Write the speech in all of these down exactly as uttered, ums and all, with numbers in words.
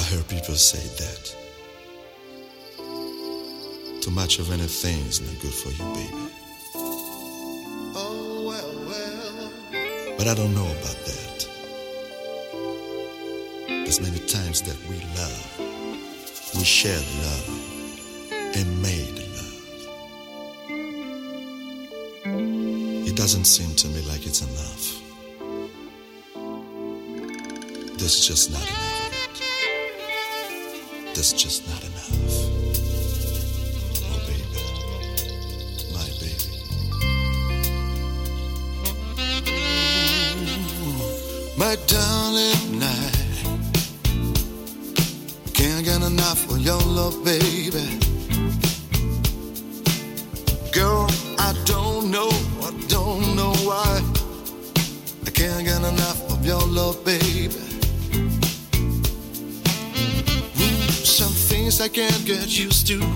heard people say that too much of anything is not good for you, baby. Oh, well, well. But I don't know about that. There's many times that we love, we shared love, and made love. It doesn't seem to me like it's enough. There's just not enough of it. There's just not enough. Oh, baby. My baby. Ooh, my darling night. Can't get enough of your love, baby. Girl, I don't know, I don't know why. I can't get enough of your love, baby. Some things I can't get used to,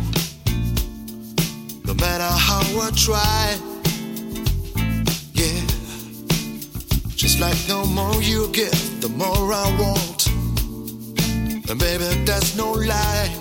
no matter how I try. Yeah, just like the more you give, the more I want. And baby, that's no lie.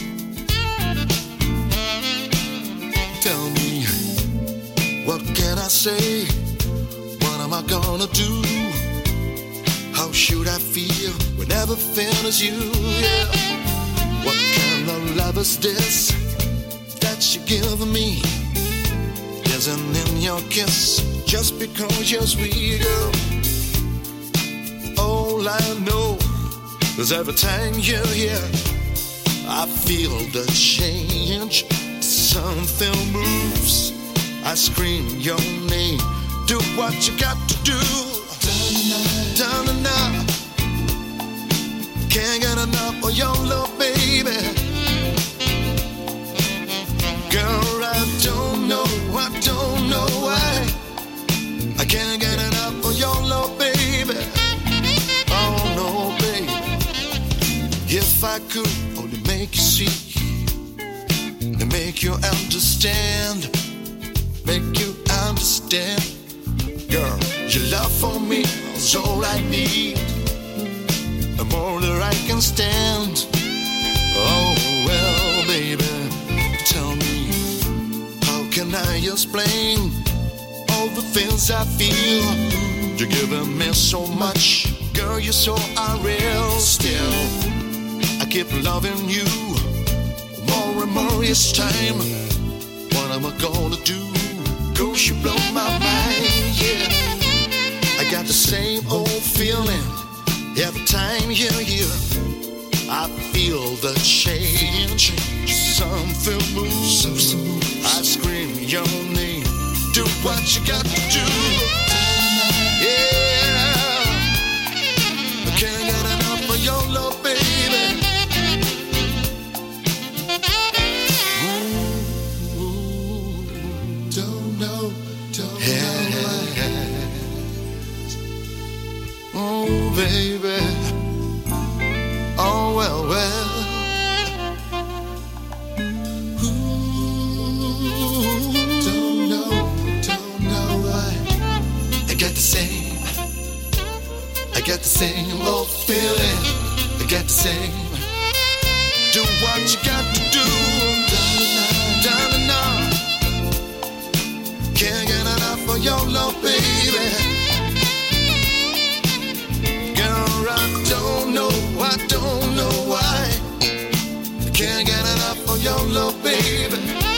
Tell me, what can I say? What am I gonna do? How should I feel when everything is you? Yeah. What kind of love is this that you're giving me? Isn't in your kiss just because you're sweet, girl. All I know is every time you're here, I feel the change. Something moves, I scream your name. Do what you got to do. Down and out. Can't get enough of your love, baby. Girl, I don't know, I don't know why. I can't get enough of your love, baby. Oh no, baby. If I could only make you see and make you understand, make you understand. Girl, your love for me is all I need, the more that I can stand. Oh, well, baby, tell me, how can I explain all the things I feel? You're giving me so much, girl, you're so unreal. Still, I keep loving you more and more each time. What am I gonna do? 'Cause you blow my mind, yeah. I got the same old feeling every time you're here. I feel the change. Something moves. I scream your name. Do what you got to do. Yeah. I can't get enough of your love, baby. Ooh, don't know, don't yeah. know. Oh, baby. Oh, well, well. Ooh, don't know, don't know why. I got the same, I got the same old feeling. I got the same. Do what you got to do. Down and out. Can't get enough of your love, baby. Girl, I don't know, I don't know why. I can't get enough of your love, baby.